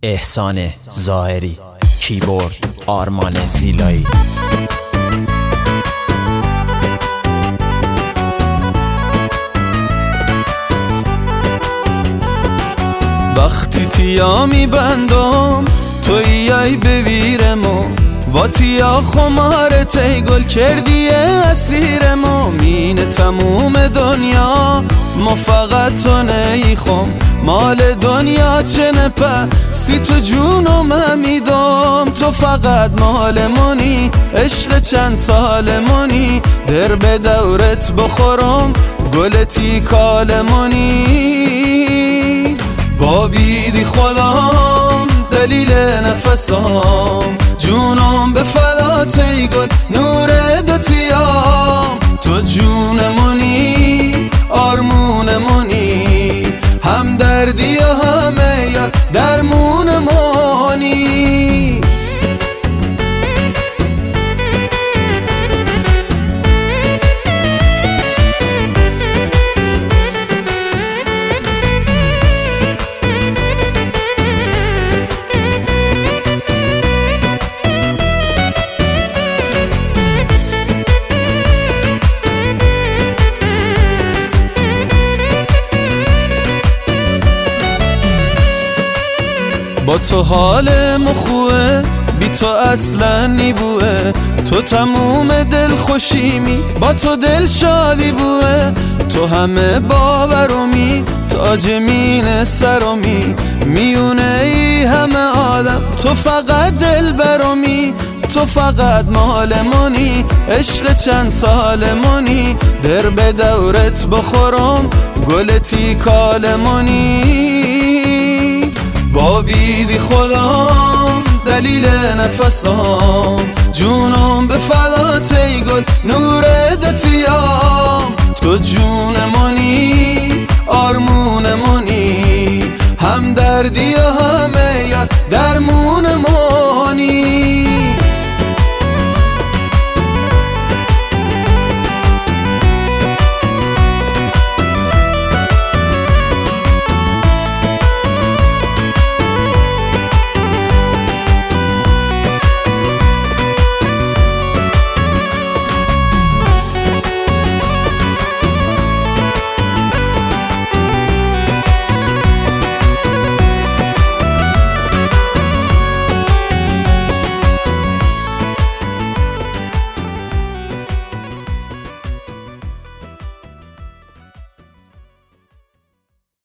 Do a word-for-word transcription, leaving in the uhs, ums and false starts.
احسان ظاهری، کیبورد آرمان زیلایی. وقتی تیا میبندم توی ای بویرمو با تیا خمارت ای گل کردی اسیرمو مین تموم دنیا ما فقط تو نیخم مال دنیا چه نپه سی تو جونم میدم تو فقط مال منی عشق چند سال منی در به دورت بخورم گلتی کال منی با بیدی خودم دلیل نفسام جونم به فدات ای گل نور دوتیام تو جون منی آرمون منی هم دردی و همه یا درمون منی با تو حالم خوبه بی تو اصلا نیبوه تو تموم دل خوشیمی با تو دل شادی بوه تو همه باورومی تاج مین سرومی میونه ای همه آدم تو فقط دل برومی تو فقط مال منی عشق چند سال منی در به دورت بخورم گلتی کال منی با بیدی خودم دلیل نفسام جونم به فدات ای گل نور دوتیام تو جون منی آرمون منی